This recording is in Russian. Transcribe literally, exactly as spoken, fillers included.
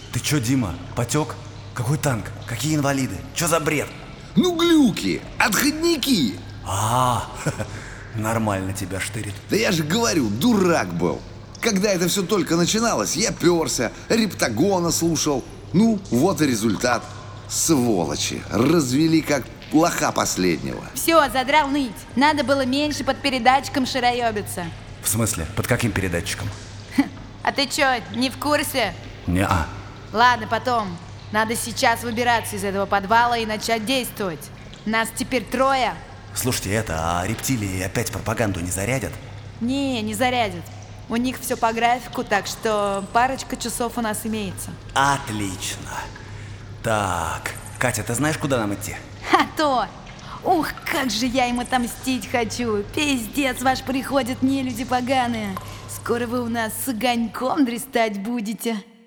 Ты чё, Дима, потек? Какой танк? Какие инвалиды? Чё за бред? Ну глюки, отходники. А, нормально тебя штырит. Да я же говорю, дурак был. Когда это все только начиналось, я перся, Рептагона слушал. Ну, вот и результат. Сволочи, развели как лоха последнего. Все, задрал ныть. Надо было меньше под передатчиком шароебиться. В смысле? Под каким передатчиком? А ты чё, не в курсе? Не-а. Ладно, потом. Надо сейчас выбираться из этого подвала и начать действовать. Нас теперь трое. Слушайте, это, а рептилии опять пропаганду не зарядят? Не, не зарядят. У них все по графику, так что парочка часов у нас имеется. Отлично. Так, Катя, ты знаешь, куда нам идти? А то! Ух, как же я им отомстить хочу! Пиздец, ваш приходят нелюди поганые! Скоро вы у нас с огоньком дрестать будете.